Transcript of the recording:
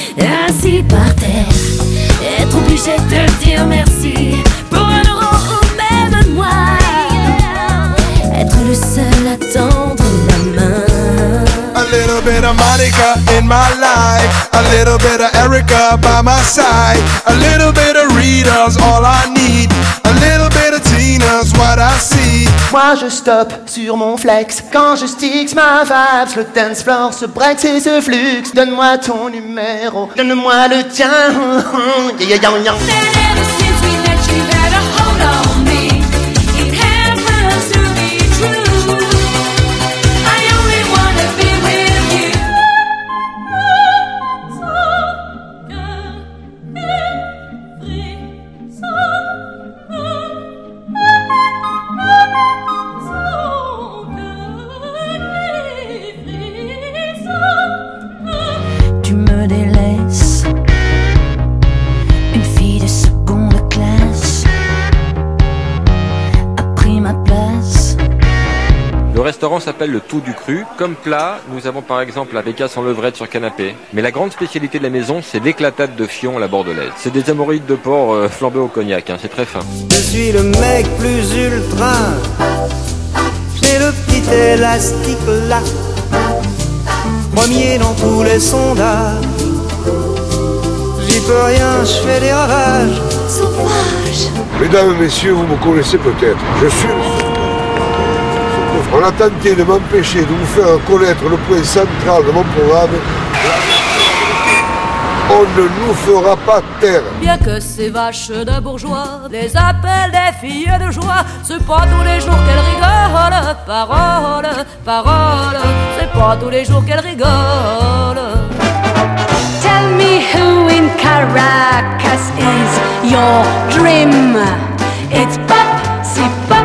assis par terre, être obligé de dire merci pour un euro ou même moi, être le seul à tendre la main. A little bit of Monica in my life, a little bit of Erica by my side, a little bit of Rita's all I need, a little bit of Tina's what I see. Moi je stoppe sur mon flex quand je sticks ma vibes. Le dance floor se breaks et se flux. Donne-moi ton numéro, donne-moi le tien. Yeah, yeah, yeah, Ever since we met, you had a hold on me. It happens to be true. I only wanna be with you. Tu me délaisses, une fille de seconde classe a pris ma place. Le restaurant s'appelle le Tout du Cru. Comme plat, nous avons par exemple la bécasse en levrette sur canapé. Mais la grande spécialité de la maison, c'est l'éclatade de fion à la bordelaise. C'est des hémorroïdes de porc flambés au cognac, c'est très fin. Je suis le mec plus ultra. J'ai le petit élastique là, premier dans tous les sondages. J'y peux rien, je fais des ravages. Sauvage. Mesdames et messieurs, vous me connaissez peut-être. Je suis le Super. On a tenté de m'empêcher de vous faire connaître le point central de mon programme. On ne nous fera pas taire. Bien que ces vaches de bourgeois les appellent des filles de joie, c'est pas tous les jours qu'elles rigolent. Parole, parole, c'est pas tous les jours qu'elles rigolent. Tell me who in Caracas is your dream. It's pop, c'est pop.